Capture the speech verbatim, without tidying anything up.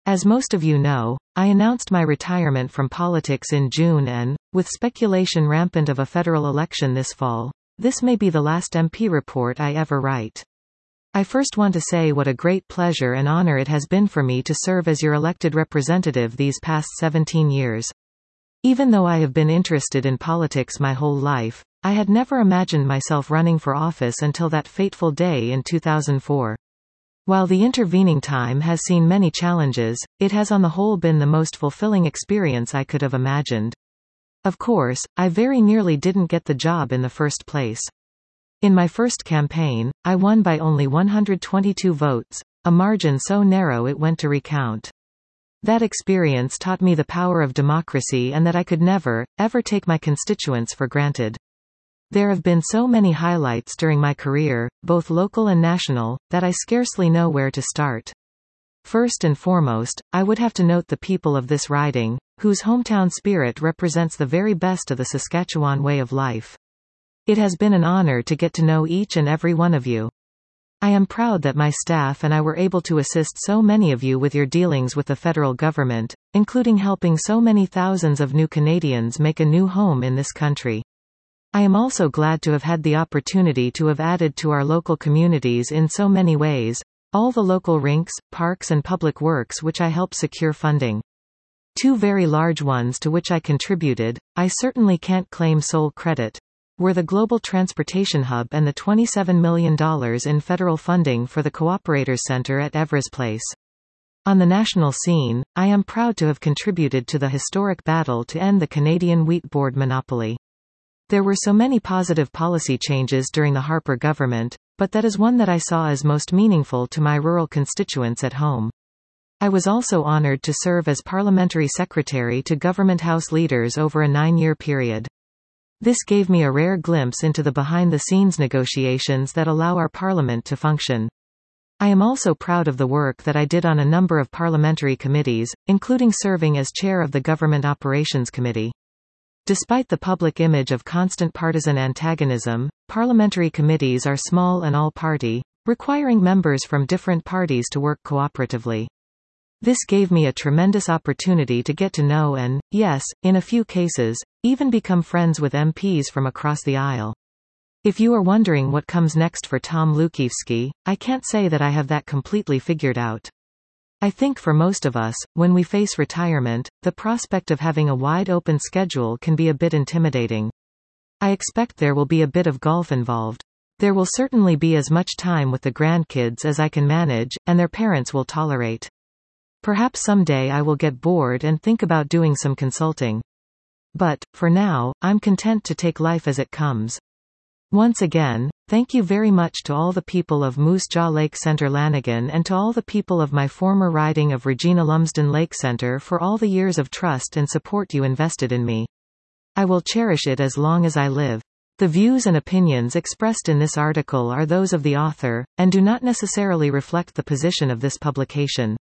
As most of you know, I announced my retirement from politics in June and, with speculation rampant of a federal election this fall, this may be the last M P report I ever write. I first want to say what a great pleasure and honor it has been for me to serve as your elected representative these past seventeen years. Even though I have been interested in politics my whole life, I had never imagined myself running for office until that fateful day in two thousand four. While the intervening time has seen many challenges, it has on the whole been the most fulfilling experience I could have imagined. Of course, I very nearly didn't get the job in the first place. In my first campaign, I won by only one hundred twenty-two votes, a margin so narrow it went to recount. That experience taught me the power of democracy and that I could never, ever take my constituents for granted. There have been so many highlights during my career, both local and national, that I scarcely know where to start. First and foremost, I would have to note the people of this riding, whose hometown spirit represents the very best of the Saskatchewan way of life. It has been an honor to get to know each and every one of you. I am proud that my staff and I were able to assist so many of you with your dealings with the federal government, including helping so many thousands of new Canadians make a new home in this country. I am also glad to have had the opportunity to have added to our local communities in so many ways, all the local rinks, parks and public works which I helped secure funding. Two very large ones to which I contributed, I certainly can't claim sole credit, were the Global Transportation Hub and the twenty-seven million dollars in federal funding for the Cooperators Centre at Evraz Place. On the national scene, I am proud to have contributed to the historic battle to end the Canadian Wheat Board monopoly. There were so many positive policy changes during the Harper government, but that is one that I saw as most meaningful to my rural constituents at home. I was also honoured to serve as parliamentary secretary to Government House leaders over a nine-year period. This gave me a rare glimpse into the behind-the-scenes negotiations that allow our parliament to function. I am also proud of the work that I did on a number of parliamentary committees, including serving as chair of the Government Operations Committee. Despite the public image of constant partisan antagonism, parliamentary committees are small and all-party, requiring members from different parties to work cooperatively. This gave me a tremendous opportunity to get to know and, yes, in a few cases, even become friends with M Ps from across the aisle. If you are wondering what comes next for Tom Lukiwski, I can't say that I have that completely figured out. I think for most of us, when we face retirement, the prospect of having a wide-open schedule can be a bit intimidating. I expect there will be a bit of golf involved. There will certainly be as much time with the grandkids as I can manage, and their parents will tolerate. Perhaps someday I will get bored and think about doing some consulting. But, for now, I'm content to take life as it comes. Once again, thank you very much to all the people of Moose Jaw Lake Centre Lanigan and to all the people of my former riding of Regina Lumsden Lake Centre for all the years of trust and support you invested in me. I will cherish it as long as I live. The views and opinions expressed in this article are those of the author, and do not necessarily reflect the position of this publication.